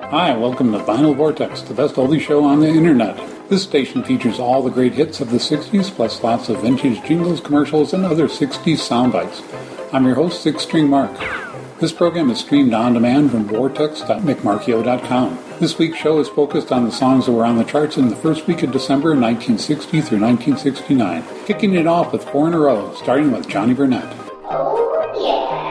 Hi, welcome to Vinyl Vortex, the best oldie show on the internet. This station features all the great hits of the 60s, plus lots of vintage jingles, commercials, and other 60s sound bites. I'm your host, Six String Mark. This program is streamed on demand from vortex.mcmarkio.com. This week's show is focused on the songs that were on the charts in the first week of December 1960 through 1969. Kicking it off with 4 in a row, starting with Johnny Burnett. Oh, yeah.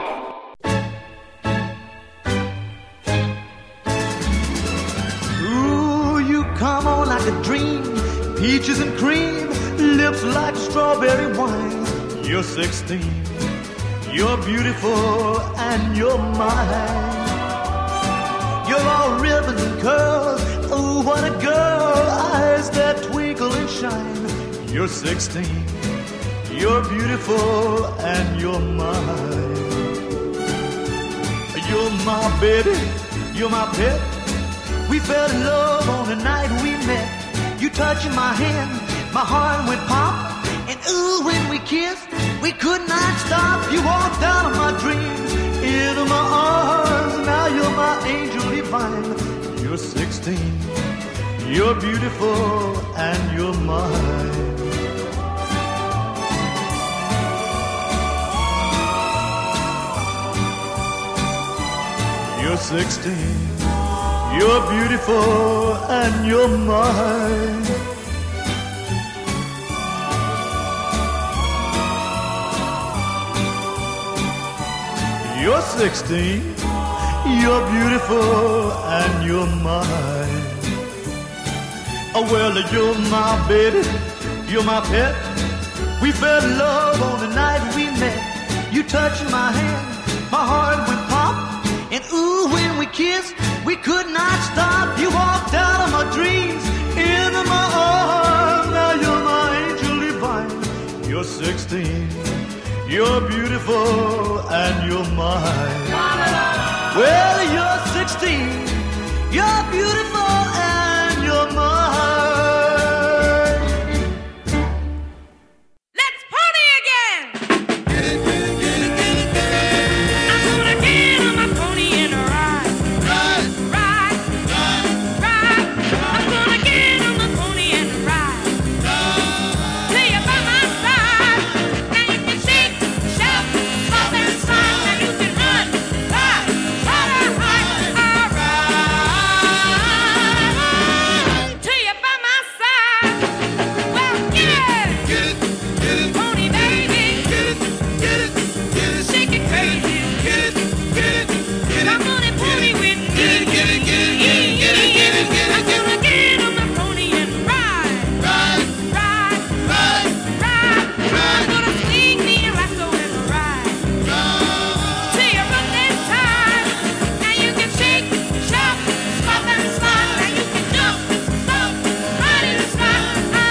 Come on like a dream, peaches and cream, lips like strawberry wine. You're 16, you're beautiful and you're mine. You're all ribbons and curls, oh what a girl, eyes that twinkle and shine. You're 16, you're beautiful and you're mine. You're my baby, you're my pet. We fell in love on the night we met. You touching my hand, my heart went pop. And ooh, when we kissed, we could not stop. You walked out of my dreams, into my arms. Now you're my angel divine. You're 16, you're beautiful, and you're mine. You're 16. You're beautiful and you're mine. You're 16. You're beautiful and you're mine. Oh well, you're my baby, you're my pet. We fell in love on the night we met. You touched my hand, my heart went pop. And ooh, when we kissed, we could not stop. You walked out of my dreams, into my arms. Now you're my angel divine. You're 16, you're beautiful, and you're mine. Well, you're 16, you're beautiful, and you're mine. Let's party again! Get it, get it, get it, get it, get it. I'm gonna get on my pony and ride. Ride, Ride, ride, ride. I'm gonna get on my pony and ride. Till you're by my side. Now you can shake, shout, stop and slide. Now you can run, ride, try to hide. I ride. Till you're by my side. Well, get get it, get it, pony baby. get it, get it, get it, Shake it crazy. get it, get it, get it. Come on and pony with me. Get it, get it, get it, get it, get it, get it, get it, I'm get gonna get on my pony and ride, Ride, ride, ride, ride. Ride. I'm gonna sing me a lasso and ride till you run that time. Now you can shake, shout, stop and slide. Now you can jump, stop, ride and slide. I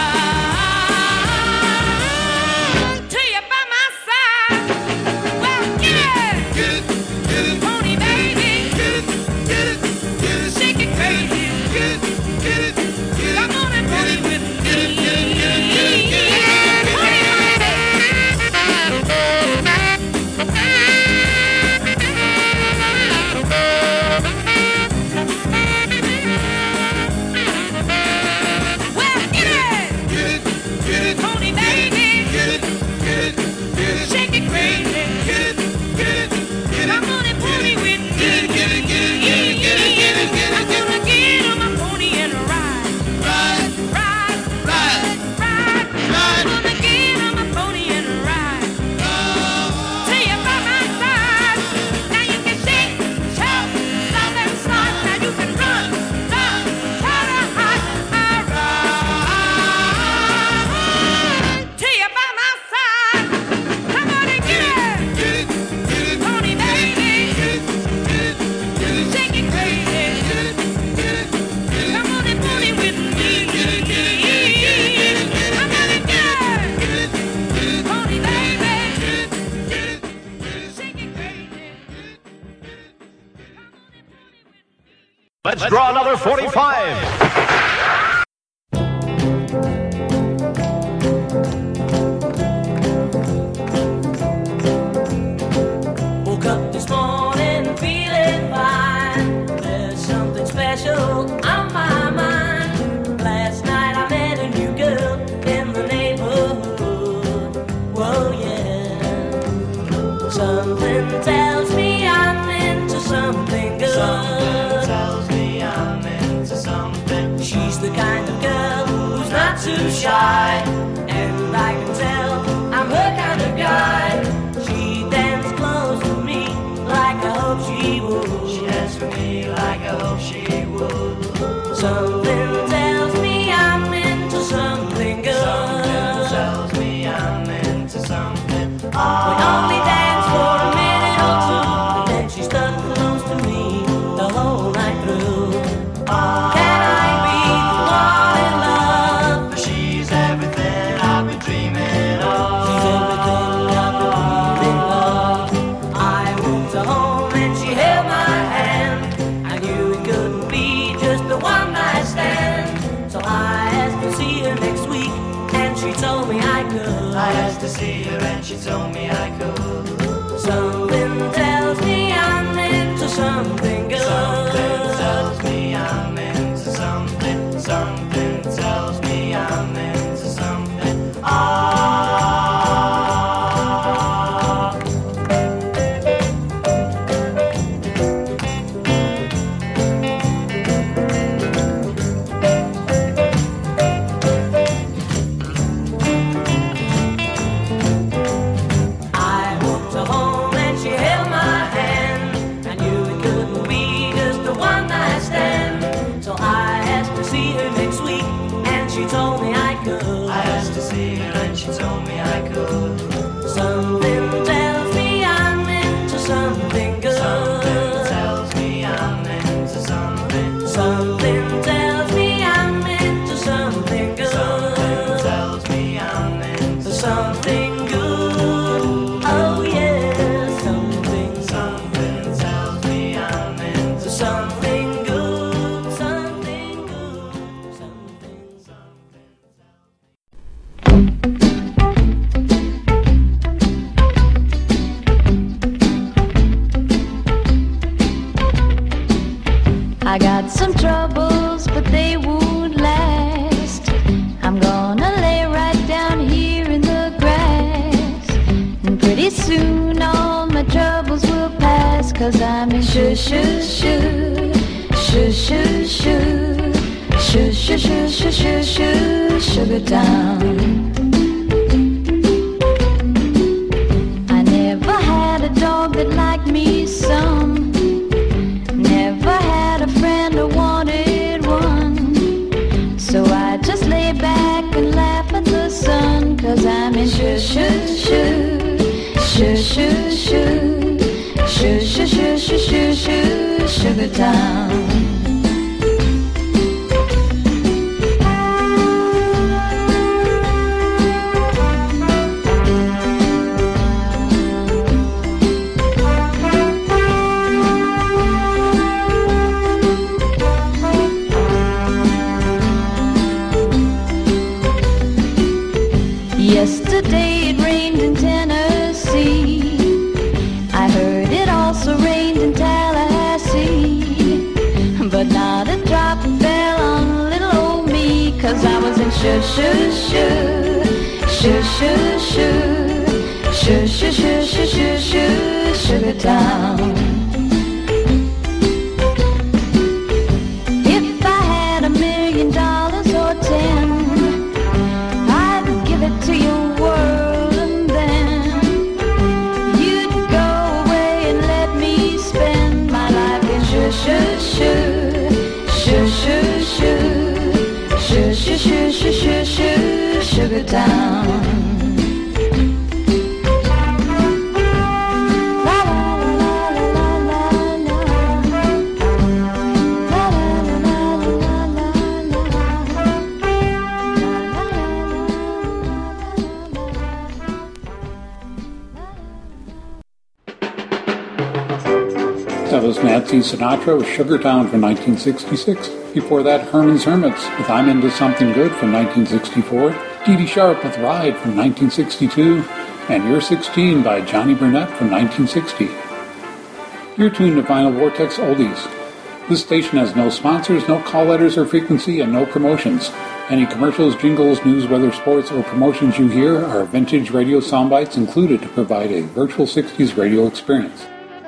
ride till you're by my side. Well, get get it, get it, pony baby, get it, get it, get it, shake it crazy. get it, get it, get it. Come on and pony with me. Get it, get it, get it, get it, get it. Well, get it, Get it, get it, pony baby, get it, get it, get it, shake it crazy. get it, get it, get it. Come on and pony with me. Get it, get it, get it, get it, get it, get it, get I'm it, get gonna get on my pony and ride, Ride, ride, ride, ride. Ride. I'm gonna get on my pony and ride till you're by my side. Now you can shake, shout, stop and slide. Now you can run, run, try to hide. I ride till you're by my side. Come on and get it, get it, get it, pony baby, get it, get it, get it, shake it crazy. get it, get it, get it. Come on and pony with me. Get it, get it, get it, get it, get it, get it. I'm gonna get Get it, get it, pony baby. get it, get it, get it. Shake it crazy. Let's draw another 45. Woke up this morning feeling fine. There's something hope she would. She asked me like I hope she would. Something tells me I'm into something good. Something tells me I'm into something. We only danced for a minute or two, and then she stuck close to me the whole night through. Can I be the one in love? She's everything I've been dreaming of. She's everything I've been dreaming of. I walked her home and she held my hand. I knew it couldn't be just the one night stand. So I asked to see her next week, and she told me I could. I asked to see her and she told me I could. Something tells me I'm into something good. Something tells me I'm into something. Something tells me I'm into something. I walked her home and she held my hand. I knew it couldn't be just a one night stand. So I asked to see her next week, and she told me I could. I asked to see her and she told me I could. Something tells me I'm into something good. Something tells me I'm into something. Something tells me I'm into something good. Something tells me I'm into Something good. Oh yeah, something. something tells me I'm into Something good. Something good. Something. I got some troubles, but they won't last. I'm gonna lay right down here in the grass, and pretty soon all my troubles will pass. 'Cause I'm in sugar town. I never had a dog that liked me some. Never had a friend or wanted one. So I just lay back and laugh at the sun. 'Cause I'm in sugar town. Yesterday it rained in Tennessee. I heard it also rained in Tallahassee. But not a drop fell on little old me. 'Cause I was in sugar town. If I had $1 million or 10, I'd give it to your world, and then you'd go away and let me spend my life in sugar town. That was Nancy Sinatra with Sugartown from 1966. Before that, Herman's Hermits with I'm Into Something Good from 1964. Dee Dee Sharp with Ride from 1962. And You're 16 by Johnny Burnett from 1960. You're tuned to Vinyl Vortex Oldies. This station has no sponsors, no call letters or frequency, and no promotions. Any commercials, jingles, news, weather, sports, or promotions you hear are vintage radio soundbites included to provide a virtual 60s radio experience.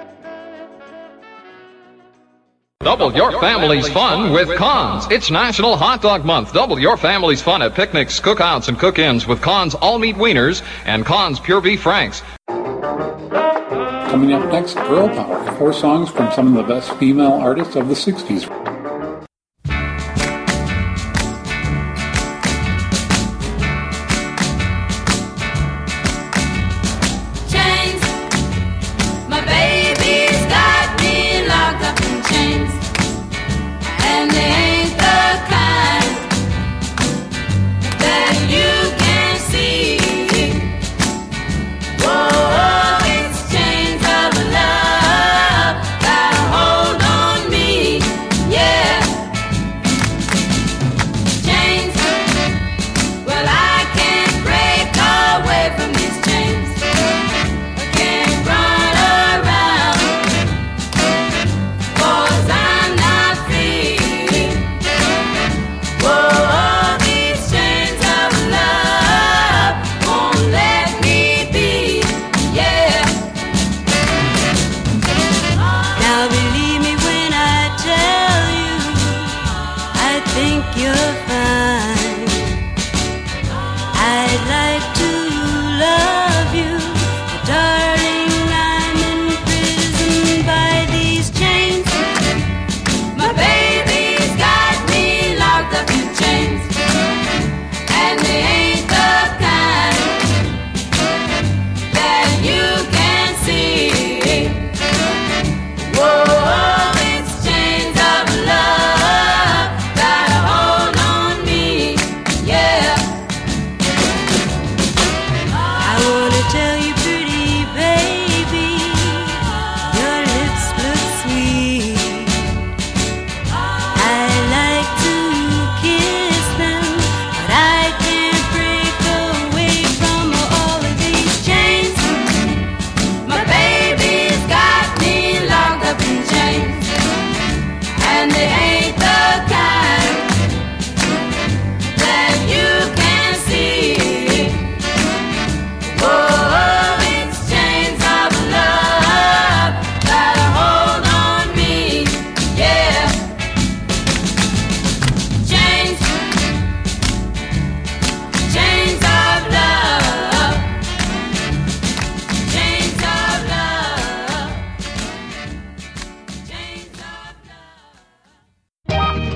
Double your family's fun with Cons. It's National Hot Dog Month. Double your family's fun at picnics, cookouts, and cook-ins with Cons all-meat wieners and Cons pure beef franks. Coming up next, Girl Power, 4 songs from some of the best female artists of the 60s. Chains, my baby's got me locked up in chains, and they ain't the kind that you can see. Whoa, it's chains of love got a hold on me, yeah. Chains, well I can't break away from these chains. I can't run around 'cause I'm not free. Whoa, these chains of love won't let me be, yeah. Now believe me when I tell you, I think you're fine. I'd like to love you, but darling, I'm imprisoned by these chains. My baby's got me locked up in chains, and they ain't the kind that you can see. Whoa, it's chains of love got a hold on me, yeah. I wanna tell you, pretty baby, your lips look sweet. I like to kiss them, but I can't break away from all of these chains. My baby's got me locked up in chains, and they ain't the kind that you can see. Whoa, it's chains of love got a hold on me, yeah. Chains, chains of love, chains of love, chains of love.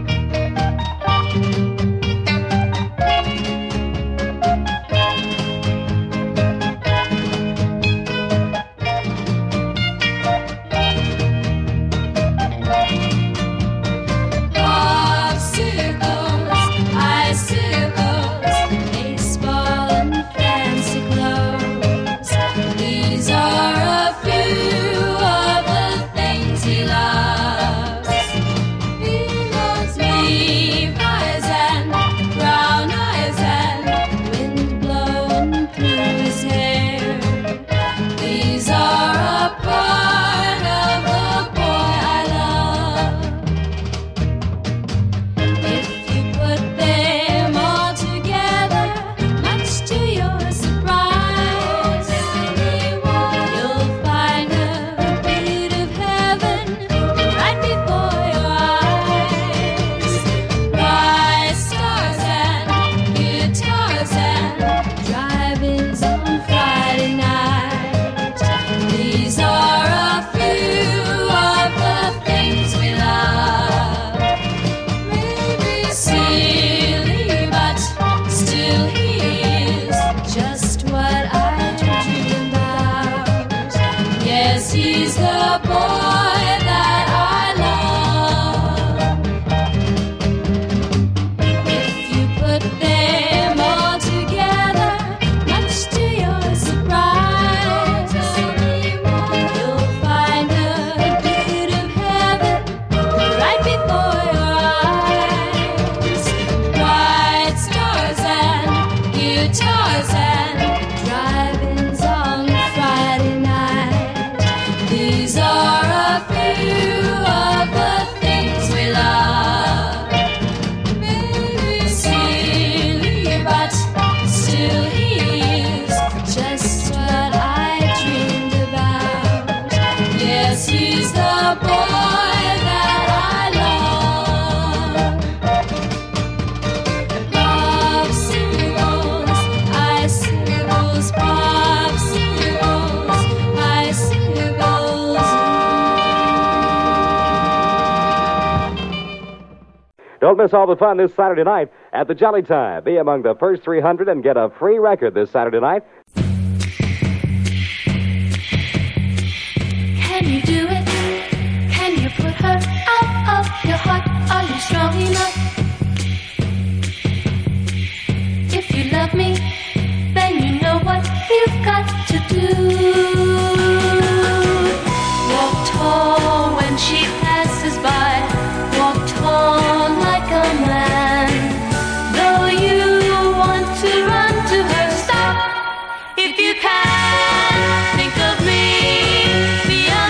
Popsicles, icicles, baseball and fancy clothes. These are a few of the things he loves. He loves Levi's and brown eyes and wind blowing through his hair. These are a part of the boy I love. If you put them all together, much to your surprise, you'll find a bit of heaven right before your eyes. Bright stars and guitars and drive-ins on Friday night. These are a few of the things we love. Maybe silly, but still he is just what I dream about. Yes, he's the boy that I love. If you put them all together, much to your surprise, you'll find a bit of heaven right before your eyes. Bright stars and guitars and drive-ins on Friday night. These are a few of the things we love. Maybe silly, but still he is just what I dreamed about. Yes, he's the boy that I love. Popsicles, icicles, popsicles, icicles. Don't miss all the fun this Saturday night at the Jolly Time. Be among the first 300 and get a free record this Saturday night. Can you do it? Can you put her out of your heart? Are you strong enough? If you love me, then you know what you've got to do. Walk tall when she passes by. Walk tall like a man. Though you want to run to her, stop. If you can, think of me, be a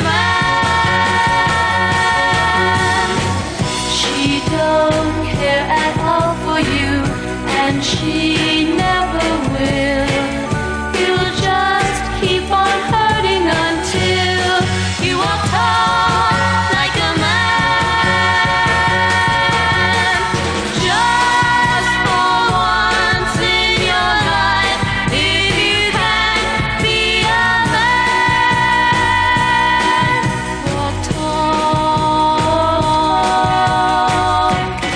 man. She don't care at all for you, and she never will. You'll just keep on hurting until you walk tall like a man. Just for once in your life, if you can be a man, walk tall.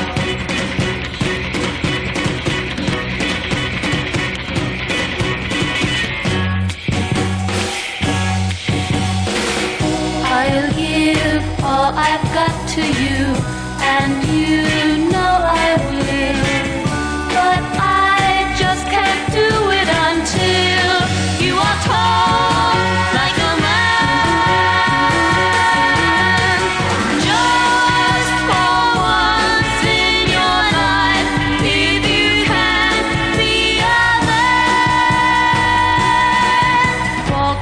I'll give all I've got to you, and you know I will. But I just can't do it until you are tall like a man. Just for once in your life, if you can be a man, walk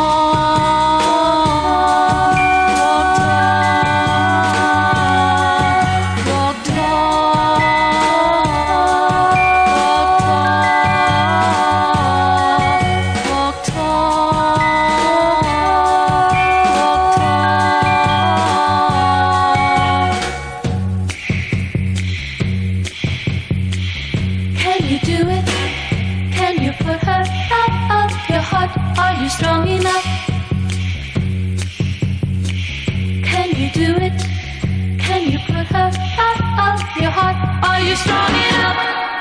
Can you do it? Can you put her out of your heart? Are you strong enough? Can you do it? Can you put her out of your heart? Are you strong enough?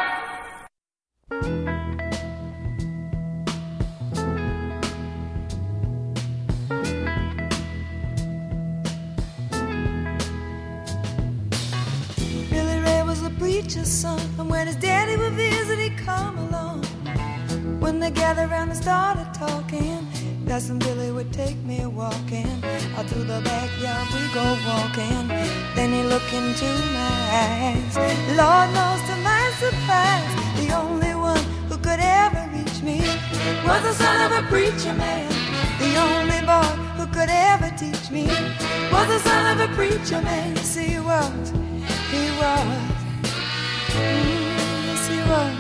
Billy Ray was a preacher's son, and when his daddy would visit, he'd come along. When they gathered around and started talking, Cousin Billy would take me walking. Out through the backyard we go walking. Then he looked into my eyes. Lord knows to my surprise, the only one who could ever reach me was the son of a preacher man. The only boy who could ever teach me was the son of a preacher man. Yes, he was. He was. Yes, he was.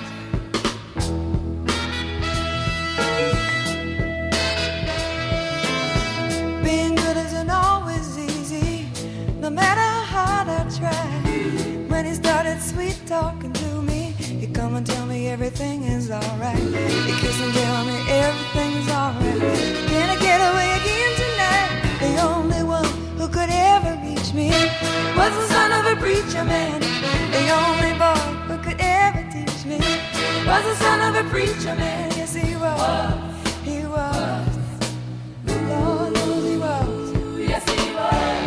Being good isn't always easy, no matter how hard I try. When he started sweet talking to me, he'd come and tell me everything is alright. He'd kiss and tell me everything's alright. Can I get away again tonight? The only one who could ever reach me was the son of a preacher man. The only boy who could ever teach me was the son of a preacher man. Yes, he was. He was. Lord knows he was. Yes, he was.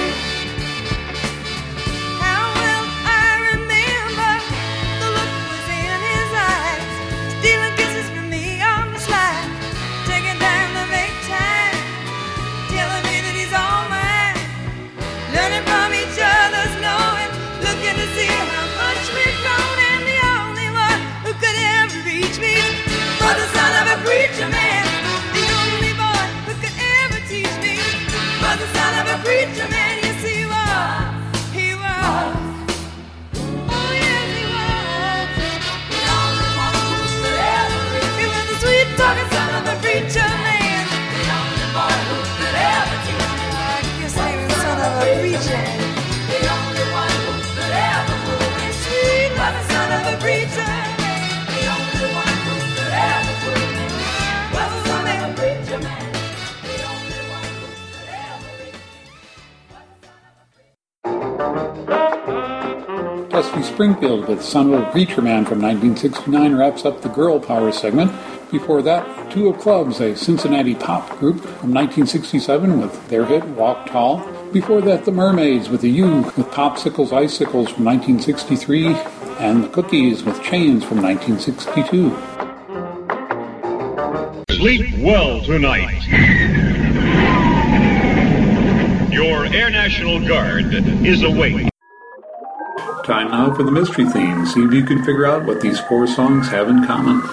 How well I remember the look was in his eyes, stealing kisses from me on the slide, taking time to make time, telling me that he's all mine, learning from each other's knowing, looking to see how much we've grown, and the only one who could ever reach me was the son of a preacher man. The only boy who could ever teach me was the son of a preacher man. Yes, he was. He was. Oh, yes, he was. The only one who could ever reach me. He was the sweet talking son of a preacher man. The only boy who could ever teach me. I guess he was the son of a preacher. The only one who could ever move me sweet was the son of a preacher man. The only one who could ever move me was the son of a preacher man. The only one who could ever reach me was the son of a preacher man. Dusty Springfield with Son of a Preacher Man from 1969 wraps up the Girl Power segment. Before that, Two of Clubs, a Cincinnati pop group from 1967 with their hit Walk Tall. Before that, The Mermaids with a U with Popsicles Icicles from 1963, and The Cookies with Chains from 1962. Sleep well tonight. Your Air National Guard is awake. Time now for the mystery theme. See if you can figure out what these 4 songs have in common.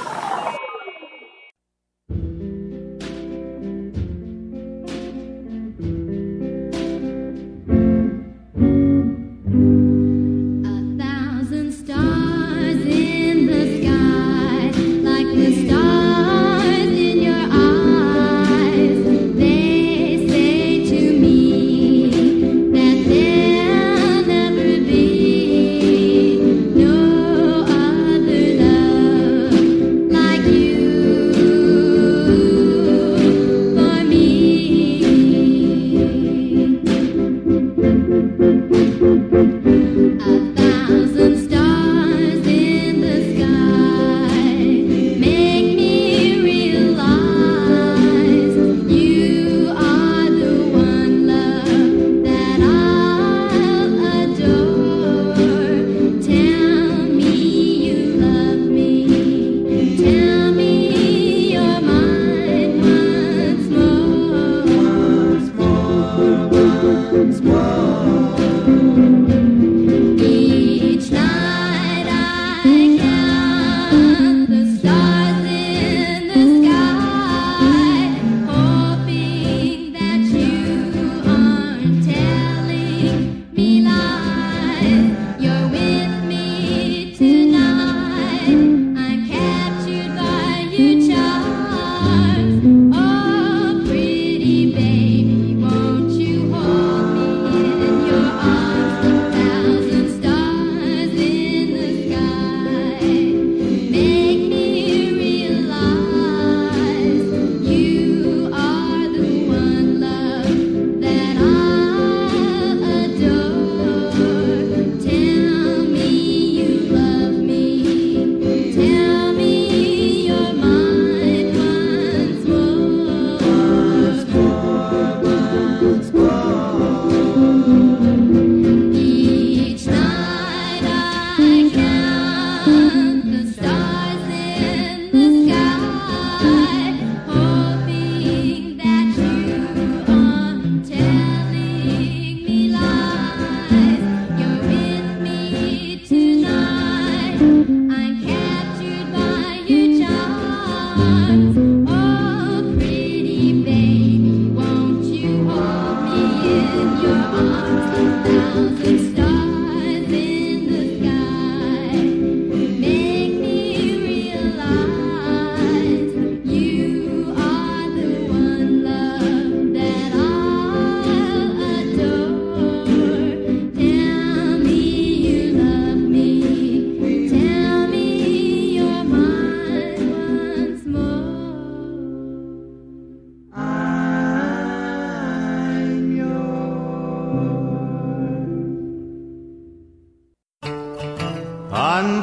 I'm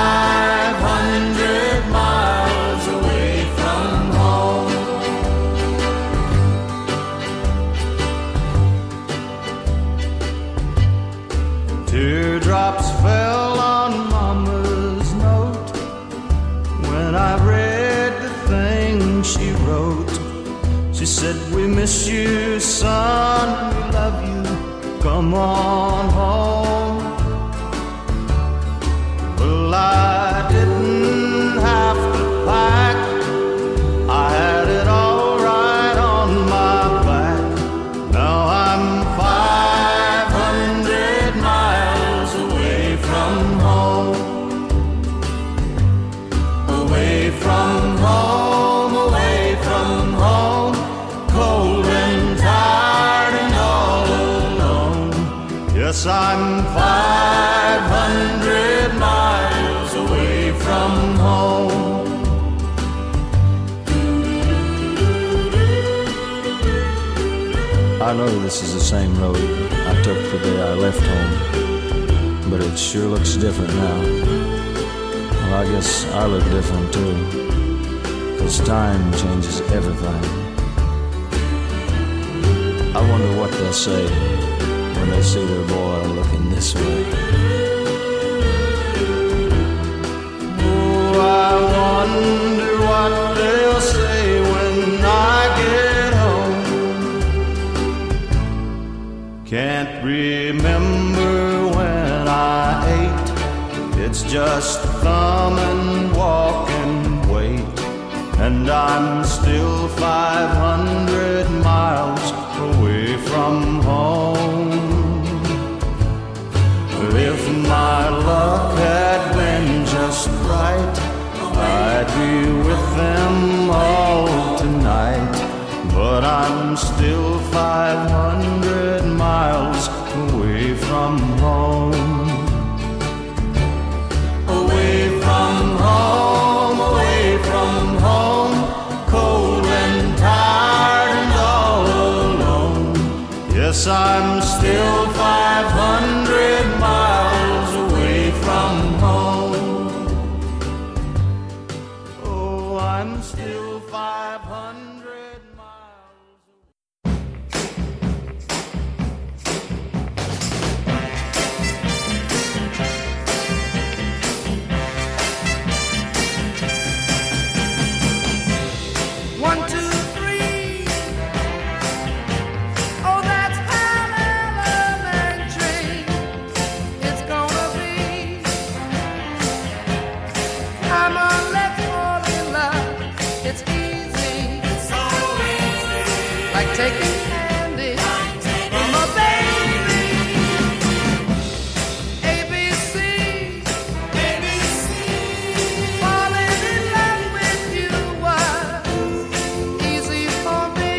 500 miles away from home. Teardrops fell on Mama's note when I read the thing she wrote. She said, we miss you, son, we love you, come on home. Well, I didn't have to pack, I had it all right on my back. Now I'm 500 miles away from home. Away from home, away from home, cold and tired and all alone. Yes, I'm 500 miles away from home. I know this is the same road I took the day I left home. but it sure looks different now. Well, I guess I look different too, 'cause time changes everything. I wonder what they'll say when they see their boy looking this way. Oh, I wonder what they'll say when I get home. Can't remember when I ate. It's just thumb and walk and wait. And I'm still 500 miles away from home. If my luck had been just right, I'd be with them all tonight. But I'm still 500 miles away from home. Away from home, away from home, cold and tired and all alone. Yes, I'm still 500 miles away from home. Oh, I'm still 500 miles One, two, three. Oh, that's elementary. It's gonna be. Come on, let's fall in love. It's easy. It's so easy. Like taking candy from a baby. ABC. ABC. Falling in love with you was easy for me.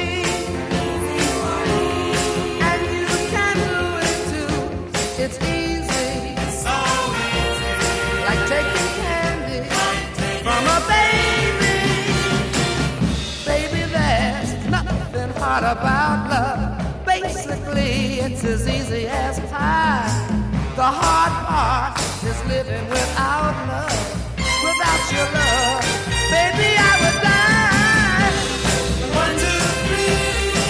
And you can do it too. It's easy. So easy. Like taking candy from a baby. Baby, there's nothing hard about love. Basically, it's as easy as pie. The hard part is living without love. Without your love, baby, I would die. One, two, three.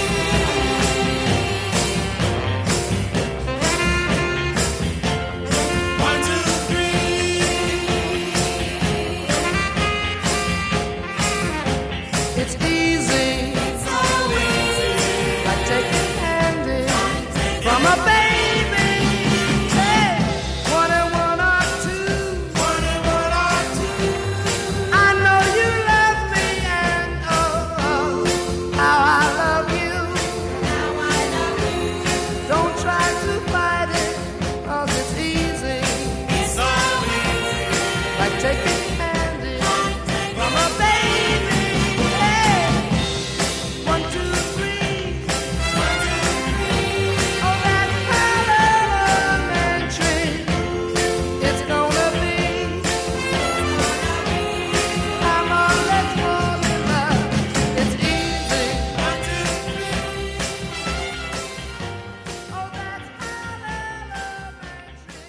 One, two, three. It's easy. So easy. Like taking candy from a baby. Hey, one and one are two. One and one are two. I know you love me and oh, how I love you. How I love you. Don't try to fight it, 'cause it's easy. It's so easy. Like taking candy from a baby. Hey, one, two, three. One, two, three. Oh, that's elementary. It's gonna be. Come on, let's fall in love. It's easy. One, two, three. Oh, that's elementary.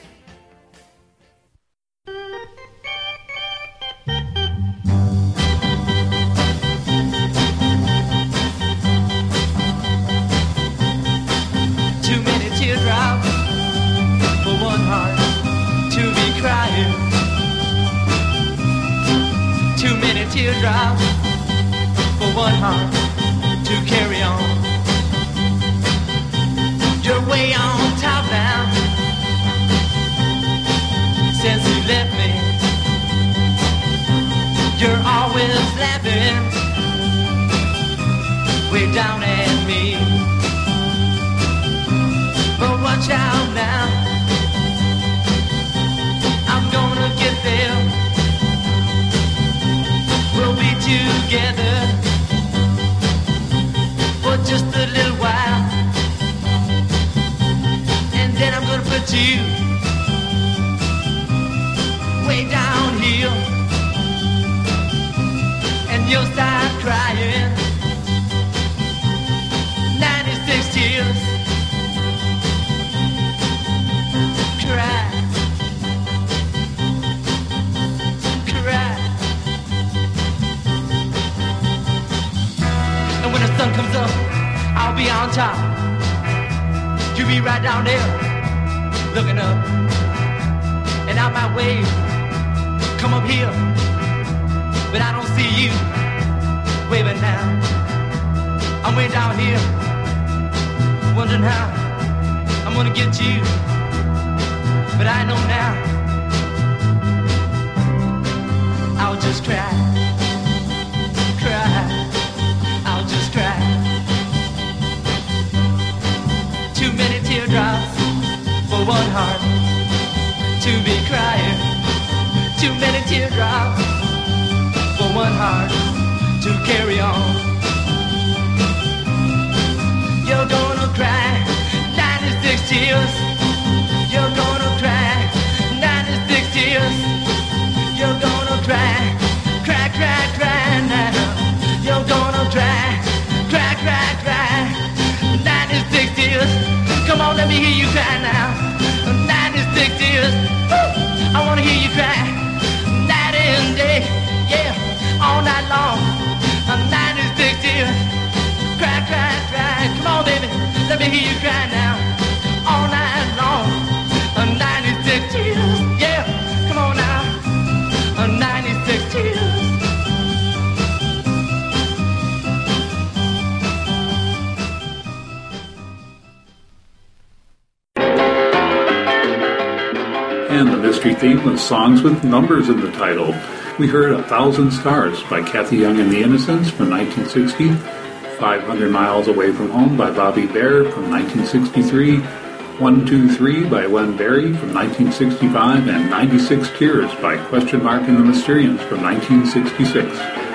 'Many teardrops for one heart to carry on. You're way on top now since you left me. You're always laughing way down at me. But watch out now, I'm gonna get there. We'll be together for just a little while, and then I'm gonna put you way down here, and you'll start crying 96 tears. Cry. be right down there, looking up and out my way. Come up here, but I don't see you waving now. I'm way down here, wondering how I'm gonna get you, but I know now I'll just cry, I'll just cry. Too many teardrops for one heart to be crying. Too many teardrops for one heart to carry on. You're gonna cry 96 tears. You're gonna cry 96 tears. You're gonna cry, cry, cry, cry now. You're gonna cry, cry, cry, cry 96 tears. Come on, let me hear you cry now. 96 tears. Woo! I wanna hear you cry night and day, yeah, all night long. 96 tears. Cry, cry, cry. Come on, baby, let me hear you cry now. All night long. 96 tears. Yeah, come on now. 96 tears. And the mystery theme was songs with numbers in the title. We heard 1,000 Stars by Kathy Young and the Innocents from 1960, 500 Miles Away from Home by Bobby Bare from 1963, 123 by Len Berry from 1965, and 96 Tears by Question Mark and the Mysterians from 1966.